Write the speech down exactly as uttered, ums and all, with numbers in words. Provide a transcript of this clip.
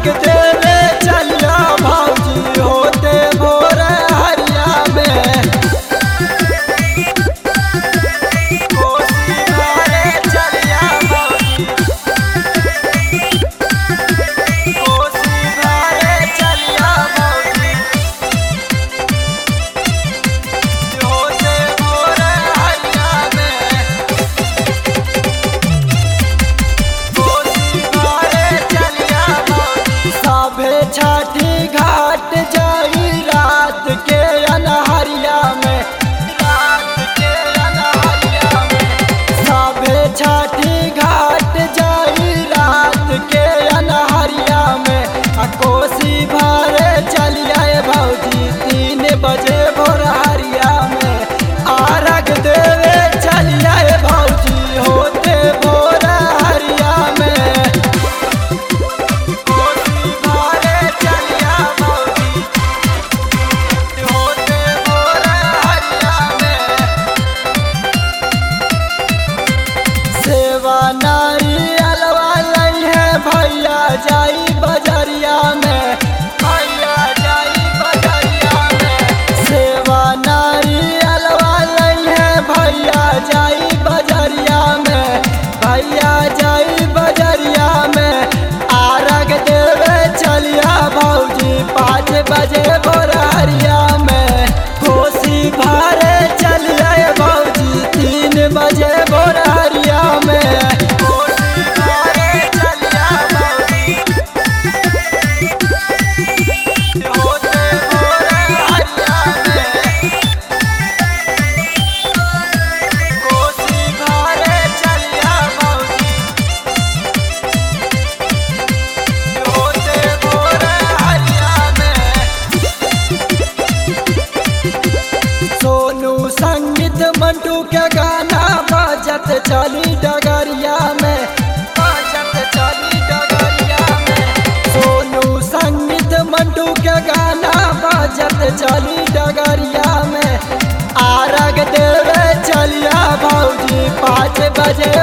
आरग देवे चलिया भौजी होते भोर हरिया में। कोसी भरे चलिया भौजी, कोसी भरे चलिया भौजी होते भोर हरिया में। कोसी भरे चलिया भौजी सभे छठी घाट जाई रात के अनहरिया में। रात के अनहरिया में सभे छठी घाट जाई रात के अनहरिया में। आ कोसी भरे चलिया भौजी तीन बजे भोर हरिया में। आरग देवे चलिया भौजी होते भोर हरिया में। कोसी भरे चलिया भौजी होते भोर हरिया में। सेवा नारी अलवा लई है भैया जाई बजरिया में। भैया जाई बजरिया में सेवा नारी अलवा लई है भैया जाई बजरिया में। भैया जाई बजरिया में आरग देवे चलिया भौजी पाँच बजे भोर हरिया में। कोसी भरे चलिया भौजी तीन बजे भोर हरिया में। कोसी भरे चलिया भौजी होते भोर हरिया में। कोसी भरे चलिया भौजी होते भोर हरिया में। सोनू संगीत मंटू के गाना बजत चली डगरिया में। बजत चली डगरिया में सोनू संगीत मंटू के गाना बजत चली डगरिया में। आरग देवे चलिया भौजी पाँच बजे